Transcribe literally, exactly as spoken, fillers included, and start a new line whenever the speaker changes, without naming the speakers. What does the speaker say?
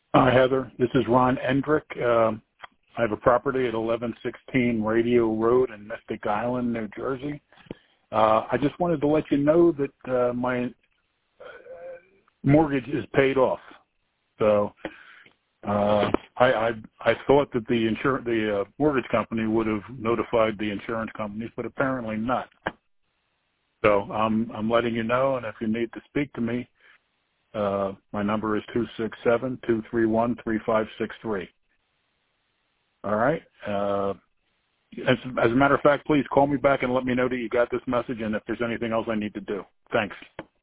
Hi, Heather. This is Ron Endrick. Um, I have a property at eleven sixteen Radio Road in Mystic Island, New Jersey. Uh, I just wanted to let you know that uh, my mortgage is paid off. So uh, I, I I thought that the insur- the uh, mortgage company would have notified the insurance companies, but apparently not. So I'm I'm letting you know, and if you need to speak to me, uh, my number is two six seven, two three one, three five six three. All right. Uh, as, as a matter of fact, please call me back and let me know that you got this message and if there's anything else I need to do. Thanks.